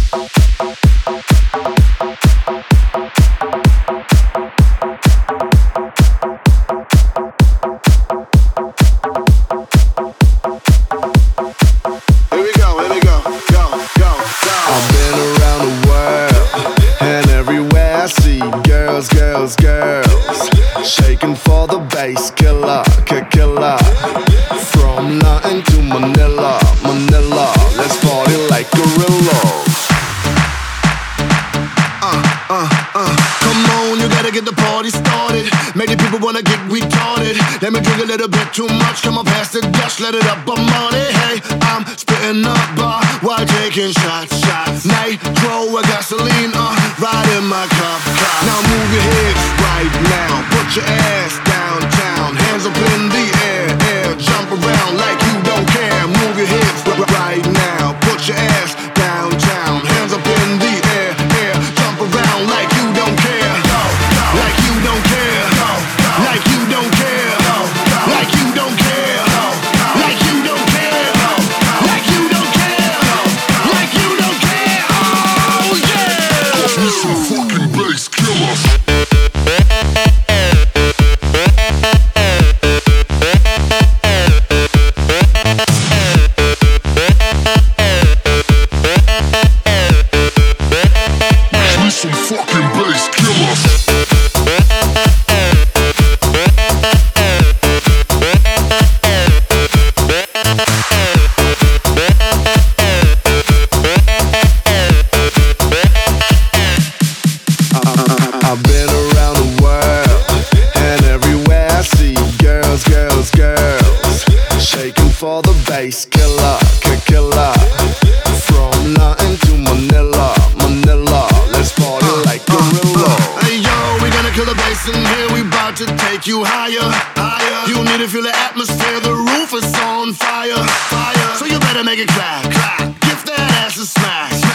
Shaking for the bass killer, killer. From London to Manila, let's party like gorillas. Come on, you gotta get the party started. Make the people wanna get retarded. Let me drink a little bit too much. Come on, pass the dust, let it up, I'm on it. Hey, I'm spitting up bar while taking shots. Nitro or gasoline, right in my cup. Now move your hips right now. Put your ass downtown. Hands up in the air. Jump around like you don't care. Move your hips right now. Put your ass downtown. Hands up in the air. Jump around like you don't care. Like you don't care. Like you don't care. Like you don't care. Like you don't care. Like you don't care. Like you don't care. Oh yeah. We some fucking bass killers. Some fucking bass killers. I've been around the world, and everywhere I see girls, shaking for the bass killer, killer. From London to Manila, let's party like gorillas. Hey yo, we gonna kill the bass in here. We about to take you higher. You need to feel the atmosphere. The roof is on fire. So you better make it clap. Give that ass a smash.